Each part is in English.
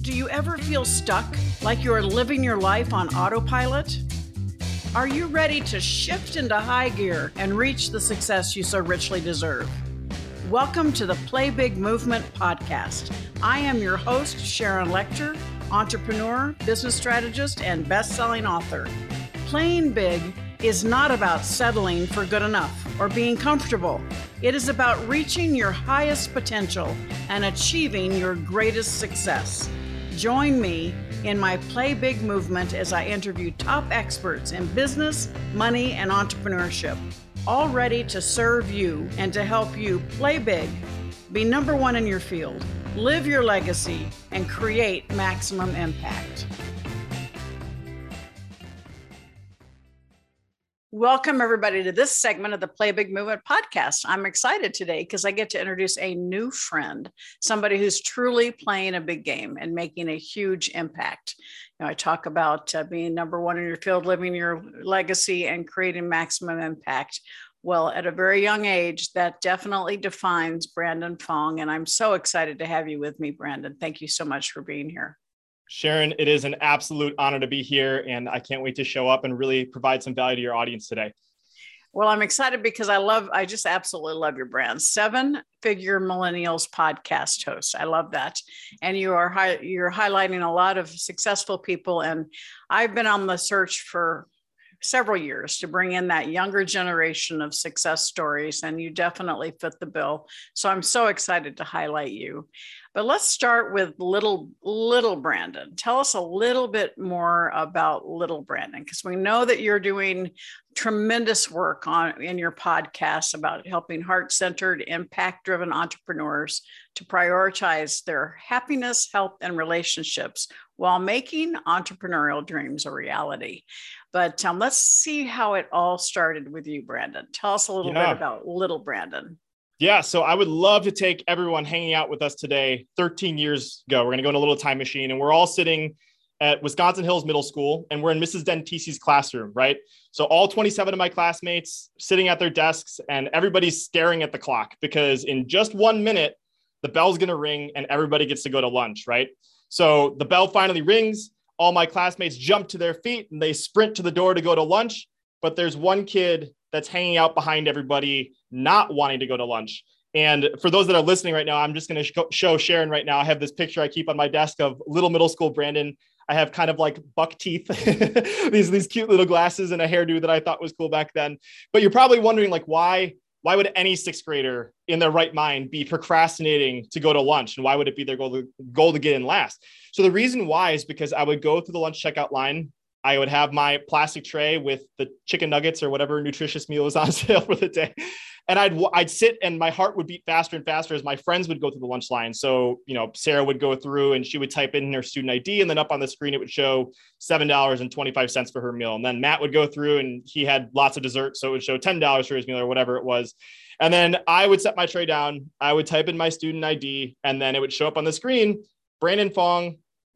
Do you ever feel stuck, like you're living your life on autopilot? Are you ready to shift into high gear and reach the success you so richly deserve? Welcome to the Play Big Movement podcast. I am your host, Sharon Lechter, entrepreneur, business strategist, and best-selling author. Playing big is not about settling for good enough or being comfortable. It is about reaching your highest potential and achieving your greatest success. Join me in my Play Big movement as I interview top experts in business, money, and entrepreneurship, all ready to serve you and to help you play big, be number one in your field, live your legacy, and create maximum impact. Welcome, everybody, to this segment of the Play Big Movement podcast. I'm excited today because I get to introduce a new friend, somebody who's truly playing a big game and making a huge impact. I talk about being number one in your field, living your legacy, and creating maximum impact. Well, at a very young age, that definitely defines Brandon Fong, and I'm so excited to have you with me, Brandon. Thank you so much for being here. Sharon, it is an absolute honor to be here, and I can't wait to show up and really provide some value to your audience today. Well, I'm excited because I just absolutely love your brand. 7-Figure Millennials podcast host. I love that. And you're highlighting a lot of successful people. And I've been on the search for several years to bring in that younger generation of success stories, and you definitely fit the bill. So I'm so excited to highlight you. But let's start with little Brandon. Tell us a little bit more about little Brandon, because we know that you're doing tremendous work in your podcast about helping heart-centered, impact-driven entrepreneurs to prioritize their happiness, health, and relationships while making entrepreneurial dreams a reality. But let's see how it all started with you, Brandon. Tell us a little bit about little Brandon. Yeah, so I would love to take everyone hanging out with us today 13 years ago. We're going to go in a little time machine, and we're all sitting at Wisconsin Hills Middle School, and we're in Mrs. Dentisi's classroom, right? So all 27 of my classmates sitting at their desks, and everybody's staring at the clock because in just 1 minute, the bell's going to ring and everybody gets to go to lunch, right? So the bell finally rings. All my classmates jump to their feet and they sprint to the door to go to lunch. But there's one kid that's hanging out behind everybody, not wanting to go to lunch. And for those that are listening right now, I'm just going to show Sharon right now. I have this picture I keep on my desk of little middle school Brandon. I have kind of like buck teeth, these cute little glasses and a hairdo that I thought was cool back then. But you're probably wondering, like, why would any sixth grader in their right mind be procrastinating to go to lunch? And why would it be their goal to get in last? So the reason why is because I would go through the lunch checkout line. I would have my plastic tray with the chicken nuggets or whatever nutritious meal was on sale for the day. And I'd sit and my heart would beat faster and faster as my friends would go through the lunch line. So, Sarah would go through and she would type in her student ID, and then up on the screen, it would show $7.25 for her meal. And then Matt would go through and he had lots of dessert. So it would show $10 for his meal or whatever it was. And then I would set my tray down. I would type in my student ID, and then it would show up on the screen, Brandon Fong,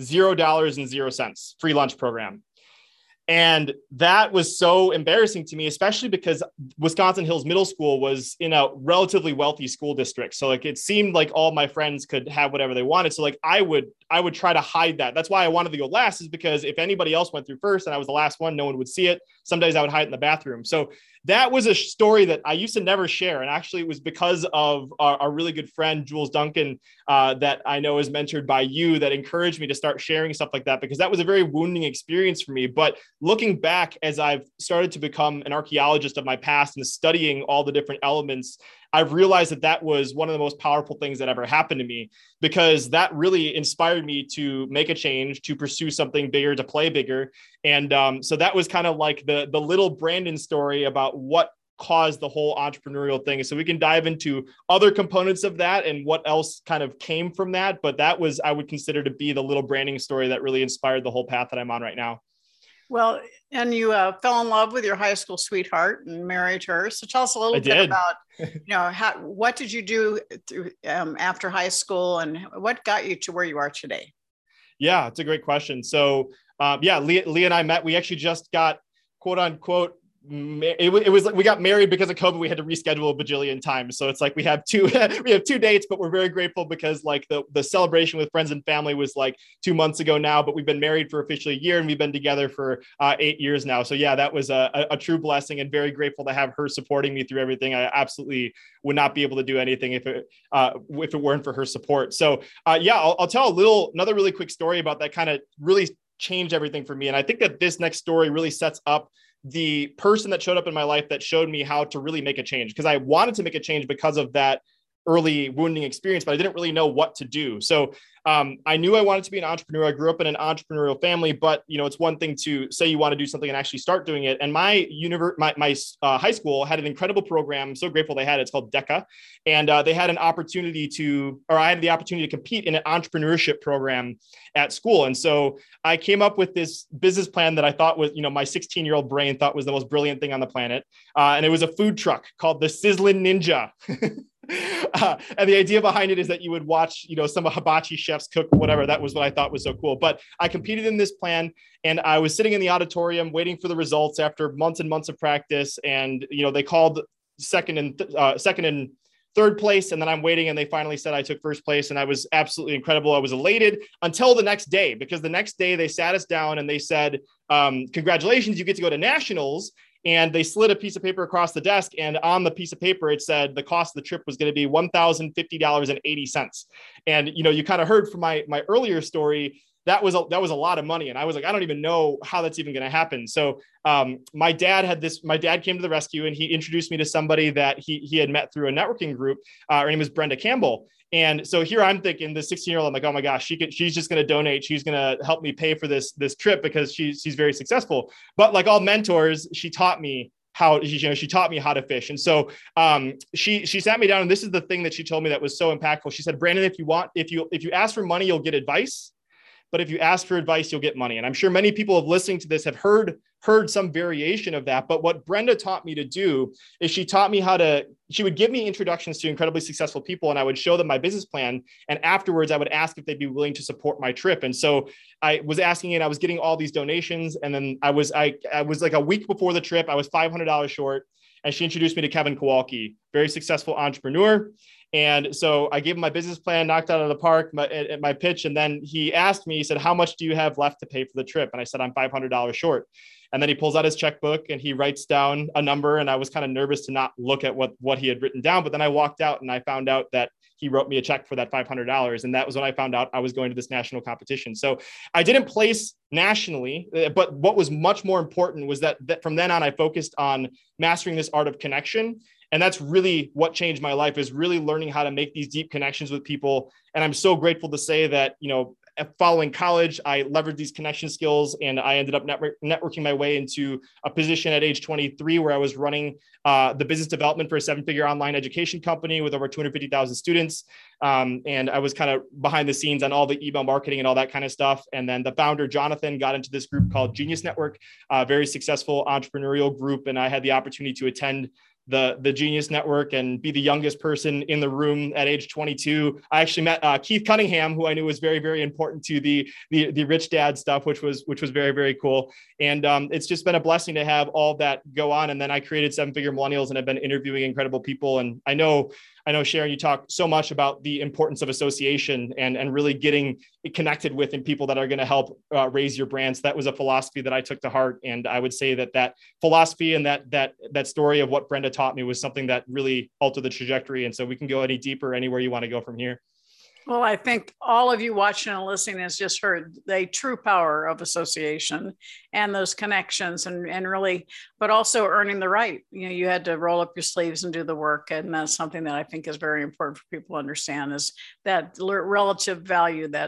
$0.00, free lunch program. And that was so embarrassing to me, especially because Wisconsin Hills Middle School was in a relatively wealthy school district. So like, it seemed like all my friends could have whatever they wanted. So like, I would try to hide that. That's why I wanted to go last, is because if anybody else went through first and I was the last one, no one would see it. Some days I would hide in the bathroom. So that was a story that I used to never share. And actually it was because of our really good friend, Jules Duncan, that I know is mentored by you, that encouraged me to start sharing stuff like that, because that was a very wounding experience for me. But looking back, as I've started to become an archaeologist of my past and studying all the different elements, I've realized that that was one of the most powerful things that ever happened to me, because that really inspired me to make a change, to pursue something bigger, to play bigger. And so that was kind of like the little Brandon story about what caused the whole entrepreneurial thing. So we can dive into other components of that and what else kind of came from that. But that was, I would consider to be the little Branding story that really inspired the whole path that I'm on right now. Well, and you fell in love with your high school sweetheart and married her. So tell us a little bit about, what did you do after high school, and what got you to where you are today? Yeah, it's a great question. So Leah and I met. We actually just got, quote unquote, it was like we got married because of COVID. We had to reschedule a bajillion times. So it's like we have two dates, but we're very grateful because like the celebration with friends and family was like 2 months ago now, but we've been married for officially a year and we've been together for 8 years now. So yeah, that was a true blessing and very grateful to have her supporting me through everything. I absolutely would not be able to do anything if it weren't for her support. So yeah, I'll tell another really quick story about that kind of really changed everything for me. And I think that this next story really sets up the person that showed up in my life that showed me how to really make a change, because I wanted to make a change because of that early wounding experience, but I didn't really know what to do. So I knew I wanted to be an entrepreneur. I grew up in an entrepreneurial family, but it's one thing to say you want to do something and actually start doing it. And my high school had an incredible program. I'm so grateful they had it. It's called DECA. And they had I had the opportunity to compete in an entrepreneurship program at school. And so I came up with this business plan that I thought was, my 16-year-old brain thought was the most brilliant thing on the planet. And it was a food truck called the Sizzlin' Ninja. And the idea behind it is that you would watch, some hibachi chefs cook, whatever. That was what I thought was so cool. But I competed in this plan and I was sitting in the auditorium waiting for the results after months and months of practice. And, they called second and third place. And then I'm waiting and they finally said I took first place. And I was absolutely incredible. I was elated until the next day, because the next day they sat us down and they said, congratulations, you get to go to nationals. And they slid a piece of paper across the desk. And on the piece of paper, it said the cost of the trip was going to be $1,050.80. And, you kind of heard from my earlier story, that was a lot of money. And I was like, I don't even know how that's even going to happen. So my dad came to the rescue and he introduced me to somebody that he had met through a networking group. Her name is Brenda Campbell. And so here I'm thinking the 16-year-old, I'm like, oh my gosh, she's just going to donate. She's going to help me pay for this trip because she's very successful. But like all mentors, she taught me how to fish. And so she sat me down, and this is the thing that she told me that was so impactful. She said, Brandon, if you ask for money, you'll get advice. But if you ask for advice, you'll get money. And I'm sure many people of listening to this have heard some variation of that. But what Brenda taught me to do is she would give me introductions to incredibly successful people, and I would show them my business plan. And afterwards, I would ask if they'd be willing to support my trip. And so I was asking, and I was getting all these donations. And then I was like a week before the trip, I was $500 short. And she introduced me to Kevin Kowalski, very successful entrepreneur. And so I gave him my business plan, knocked out of the park, my pitch. And then he asked me, he said, how much do you have left to pay for the trip? And I said, I'm $500 short. And then he pulls out his checkbook and he writes down a number. And I was kind of nervous to not look at what he had written down. But then I walked out and I found out that he wrote me a check for that $500. And that was when I found out I was going to this national competition. So I didn't place nationally, but what was much more important was that from then on, I focused on mastering this art of connection. And that's really what changed my life, is really learning how to make these deep connections with people. And I'm so grateful to say that, following college, I leveraged these connection skills and I ended up networking my way into a position at age 23 where I was running the business development for a 7-figure online education company with over 250,000 students. And I was kind of behind the scenes on all the email marketing and all that kind of stuff. And then the founder, Jonathan, got into this group called Genius Network, a very successful entrepreneurial group. And I had the opportunity to attend the Genius Network and be the youngest person in the room at age 22. I actually met Keith Cunningham, who I knew was very, very important to the Rich Dad stuff, which was very, very cool. And it's just been a blessing to have all that go on. And then I created 7-Figure Millennials and I've been interviewing incredible people. And I know, Sharon, you talk so much about the importance of association and really getting connected with and people that are going to help raise your brands. That was a philosophy that I took to heart. And I would say that philosophy and that story of what Brenda taught me was something that really altered the trajectory. And so we can go any deeper, anywhere you want to go from here. Well, I think all of you watching and listening has just heard the true power of association and those connections and really, but also earning the right. You had to roll up your sleeves and do the work. And that's something that I think is very important for people to understand, is that relative value, that,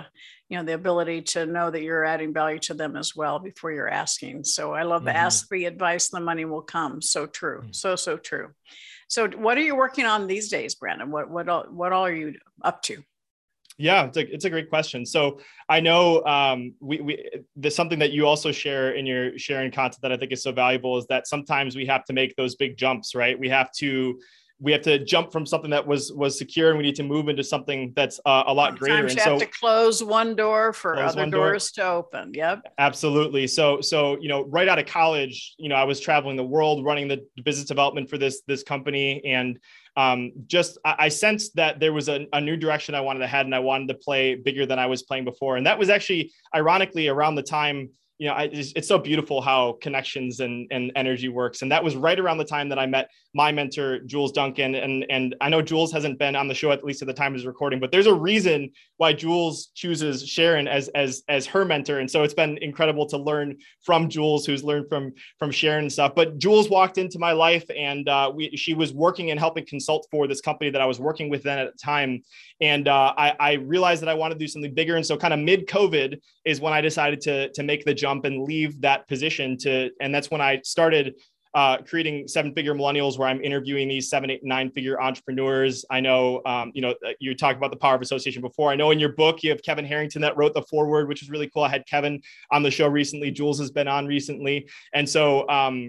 the ability to know that you're adding value to them as well before you're asking. So I love the ask the advice, the money will come. So true. So true. So what are you working on these days, Brandon? What all are you up to? Yeah, it's a great question. So I know there's something that you also share in your sharing content that I think is so valuable, is that sometimes we have to make those big jumps, right? We have to we have to jump from something that was secure, and we need to move into something that's a lot greater. Sometimes you have to close one door for other doors to open. Yep. Absolutely. So, right out of college, I was traveling the world running the business development for this company. And I sensed that there was a new direction I wanted to head, and I wanted to play bigger than I was playing before. And that was actually ironically around the time, it's so beautiful how connections and energy works. And that was right around the time that I met my mentor, Jules Duncan. And I know Jules hasn't been on the show, at least at the time of his recording, but there's a reason why Jules chooses Sharon as her mentor. And so it's been incredible to learn from Jules, who's learned from Sharon and stuff. But Jules walked into my life, and she was working and helping consult for this company that I was working with then at the time. And I realized that I wanted to do something bigger. And so kind of mid-COVID is when I decided to make the jump and leave that position and that's when I started creating 7-Figure Millennials, where I'm interviewing these 7, 8, 9-figure entrepreneurs. I know, you talked about the power of association before. I know in your book, you have Kevin Harrington that wrote the foreword, which is really cool. I had Kevin on the show recently. Jules has been on recently. And so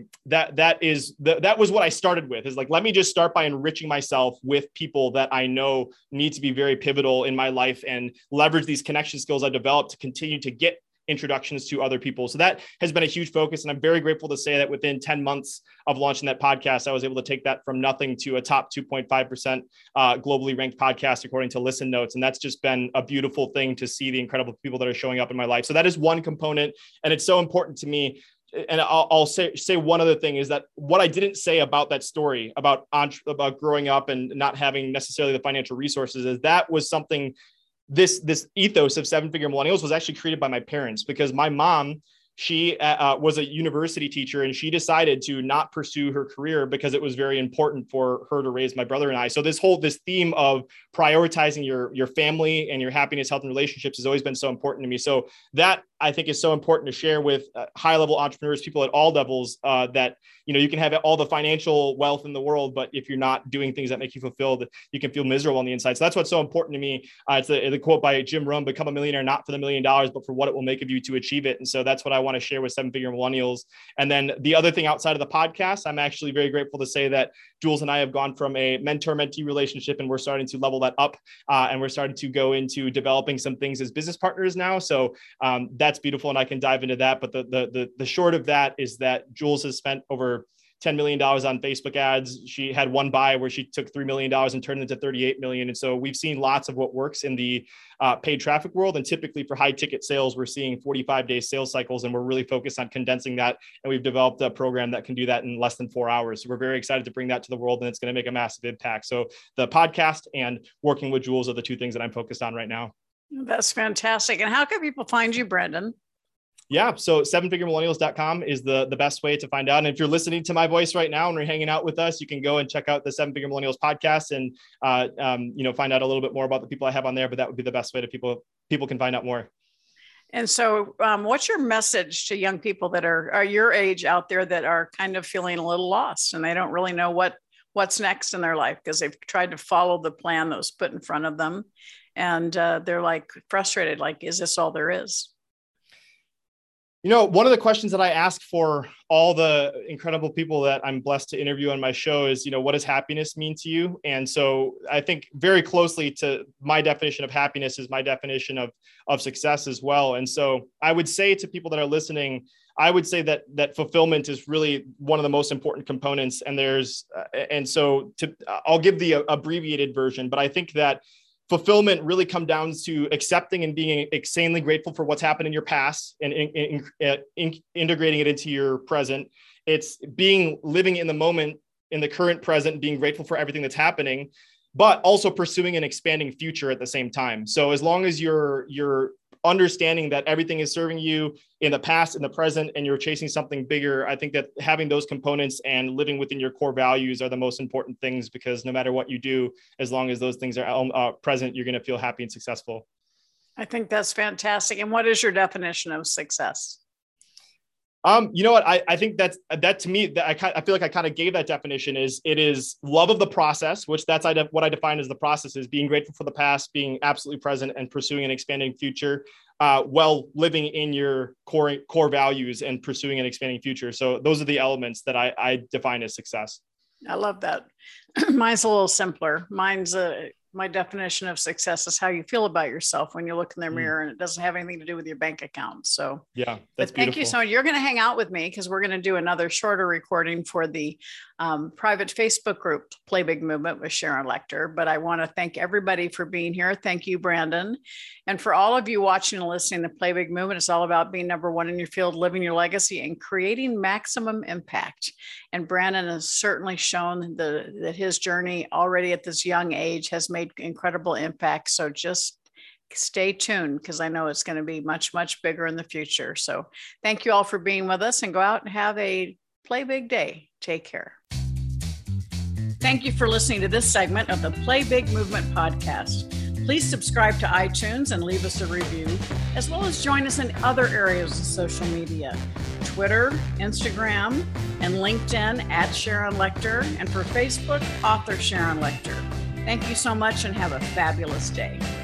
that was what I started with, is like, let me just start by enriching myself with people that I know need to be very pivotal in my life, and leverage these connection skills I developed to continue to get introductions to other people. So that has been a huge focus. And I'm very grateful to say that within 10 months of launching that podcast, I was able to take that from nothing to a top 2.5% globally ranked podcast, according to Listen Notes. And that's just been a beautiful thing to see the incredible people that are showing up in my life. So that is one component. And it's so important to me. And I'll say one other thing, is that what I didn't say about that story about growing up and not having necessarily the financial resources, is that was something, this ethos of 7-Figure Millennials was actually created by my parents, because my mom, she was a university teacher, and she decided to not pursue her career because it was very important for her to raise my brother and I. So this theme of prioritizing your family and your happiness, health, and relationships has always been so important to me. So that, I think, is so important to share with high-level entrepreneurs, people at all levels, that, you can have all the financial wealth in the world, but if you're not doing things that make you fulfilled, you can feel miserable on the inside. So that's what's so important to me. It's the quote by Jim Rohn: become a millionaire, not for the $1 million, but for what it will make of you to achieve it. And so that's what I want to share with 7-Figure Millennials. And then the other thing outside of the podcast, I'm actually very grateful to say that Jules and I have gone from a mentor-mentee relationship, and we're starting to level that up. And we're starting to go into developing some things as business partners now. So that's beautiful. And I can dive into that. But the short of that is that Jules has spent over $10 million on Facebook ads. She had one buy where she took $3 million and turned it into $38 million. And so we've seen lots of what works in the paid traffic world. And typically for high ticket sales, we're seeing 45-day sales cycles, and we're really focused on condensing that. And we've developed a program that can do that in less than 4 hours. So we're very excited to bring that to the world, and it's going to make a massive impact. So the podcast and working with Jules are the two things that I'm focused on right now. That's fantastic. And how can people find you, Brendan? Yeah. So 7figuremillennials.com is the best way to find out. And if you're listening to my voice right now and you're hanging out with us, you can go and check out the 7-Figure Millennials podcast and, find out a little bit more about the people I have on there, but that would be the best way to people can find out more. And so what's your message to young people that are your age out there that are kind of feeling a little lost, and they don't really know what's next in their life because they've tried to follow the plan that was put in front of them, and they're like frustrated, like, is this all there is? One of the questions that I ask for all the incredible people that I'm blessed to interview on my show is, what does happiness mean to you? And so I think very closely to my definition of happiness is my definition of success as well. And so I would say to people that are listening, I would say that fulfillment is really one of the most important components. And I'll give the abbreviated version, but I think that fulfillment really comes down to accepting and being insanely grateful for what's happened in your past and integrating it into your present. It's living in the moment, in the current present, being grateful for everything that's happening, but also pursuing an expanding future at the same time. So as long as you're understanding that everything is serving you in the past, in the present, and you're chasing something bigger, I think that having those components and living within your core values are the most important things, because no matter what you do, as long as those things are present, you're going to feel happy and successful. I think that's fantastic. And what is your definition of success? You know what? I think that to me, that I feel like I kind of gave that definition. It is love of the process, which what I define as the process is being grateful for the past, being absolutely present, and pursuing an expanding future, while living in your core values and pursuing an expanding future. So those are the elements that I define as success. I love that. Mine's a little simpler. My definition of success is how you feel about yourself when you look in the mirror, and it doesn't have anything to do with your bank account. So yeah, that's thank you so much. You're going to hang out with me because we're going to do another shorter recording for the private Facebook group, Play Big Movement with Sharon Lechter. But I want to thank everybody for being here. Thank you, Brandon. And for all of you watching and listening, the Play Big Movement is all about being number one in your field, living your legacy, and creating maximum impact. And Brandon has certainly shown that his journey already at this young age has made incredible impact. So just stay tuned because I know it's going to be much, much bigger in the future. So thank you all for being with us, and go out and have a Play Big day. Take care. Thank you for listening to this segment of the Play Big Movement podcast. Please subscribe to iTunes and leave us a review, as well as join us in other areas of social media, Twitter, Instagram, and LinkedIn at Sharon Lechter, and for Facebook, author Sharon Lechter. Thank you so much and have a fabulous day.